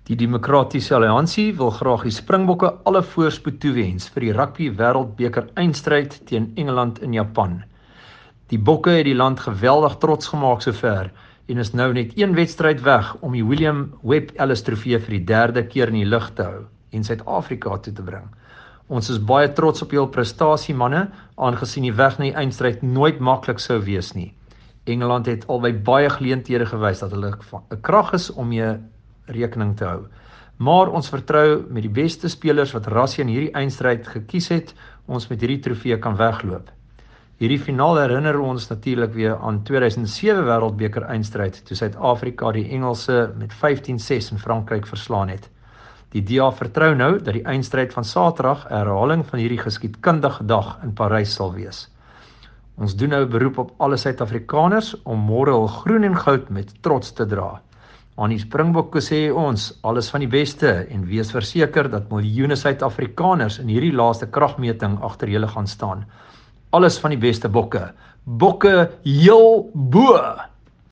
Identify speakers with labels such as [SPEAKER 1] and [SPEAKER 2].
[SPEAKER 1] Die Demokratiese Alliansie wil graag die Springbokke alle voorspoed toewens vir die rugby wêreldbeker eindstryd teen Engeland in Japan. Die Bokke het die land geweldig trots gemaak sover en is nou net een wedstryd weg om die William Webb Ellis Trofee vir die 3de keer in die lug te hou en Suid-Afrika toe te bring. Ons is baie trots op julle prestasie manne, aangesien die weg na die eindstryd nooit maklik sou wees nie. Engeland het albei baie geleenthede gewys dat hulle 'n krag is om mee rekening te hou. Maar ons vertrou met die beste spelers wat Rassie in hierdie eindstryd gekies het, ons met hierdie trofee kan wegloop. Hierdie finaal herinner ons natuurlik weer aan 2007 wêreldbeker eindstryd toe Suid-Afrika die Engelse met 15-6 in Frankryk verslaan het. Die DA vertrou nou dat die eindstryd van Saterdag 'n herhaling van hierdie geskiedkundige dag in Parys sal wees. Ons doen nou 'n beroep op alle Suid-Afrikaners om môre hul groen en goud met trots te dra. Aan die Springbokke sê ons alles van die beste en wees verseker dat miljoene Suid-Afrikaners in hierdie laaste kragmeting agter julle gaan staan. Alles van die beste Bokke. Bokke heel bo!